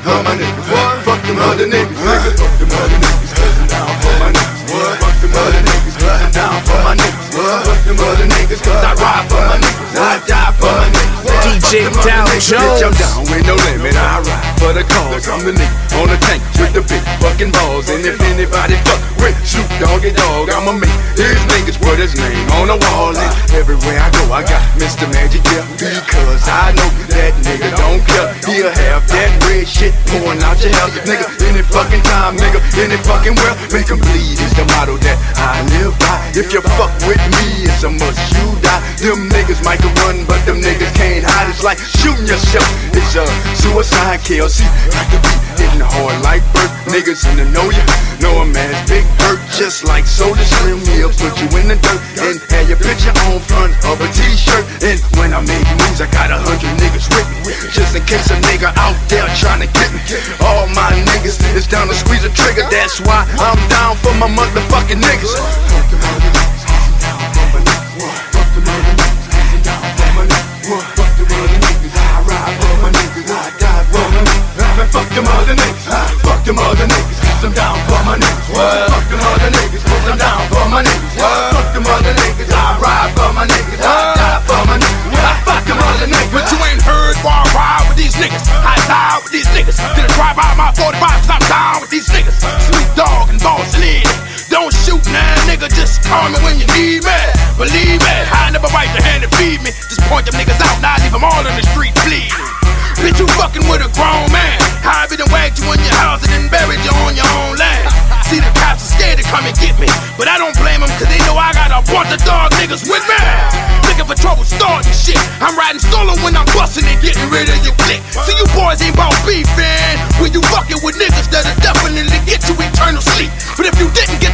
for my niggas. What? Fuck them other niggas. Fuck them other niggas. Cause I'm down for my niggas. What? Fuck them other niggas. Cause I'm down for my niggas. What? Fuck them other niggas. Cause I ride for my niggas. I die for my niggas. DJ Dow Jones. I'm down with no limit. I ride for the cause. I'm the nigga on the tank with the big fucking balls. And if anybody fuck with Snoop Doggy Dogg, I'ma make his niggas put his name on the wall. And everywhere I go, I got Mr. Magic, yeah. Because I know that nigga don't care. He'll have that red shit pouring out your house, nigga. Any fucking time, nigga. Any fucking world. Make him bleed is the motto that I live by. If you fuck with me, it's a must you die. Them niggas might can run, but them niggas can't hide. It's like shooting yourself. It's a suicide kill. See, got to be hitting hard like Burt. Niggas in the know ya. Know a man's big hurt. Just like Soda Slim, he'll put you in the dirt and have your picture on front of a t-shirt. And when I make moves, I got 100 niggas with me, just in case a nigga out there trying to get me. All my niggas is down to squeeze a trigger. That's why I'm down for my motherfucking niggas. Fuck them other niggas, I'm down for my niggas. Fuck them other niggas, I'm down for my niggas. Fuck them other niggas, I ride for my niggas. I die for my niggas. Man, fuck them other niggas. Fuck them other niggas, I'm down for my niggas. Fuck them other niggas, I'm down for my niggas. Fuck them other niggas, I ride for my niggas. I die for my niggas. Fuck them other niggas. But you ain't heard where I ride with these niggas. I die with these niggas. Did a drive by my 45 cause I'm down with these niggas. Sweet Dog and Boss Lady. Don't shoot now, nigga, just call me when you need me. Believe me, I never bite the hand that feed me. Just point them niggas out, now I leave them all in the street bleeding. Bitch, you fucking with a grown man. How I been wagged you in your house and then buried you on your own land. See, the cops are scared to come and get me, but I don't blame them cause they know I got a bunch of dog niggas with me. Looking for trouble starting shit. I'm riding solo when I'm busting and getting rid of your clique. See, you boys ain't about beef, man. When you fucking with niggas that'll definitely get you eternal sleep. But if you didn't get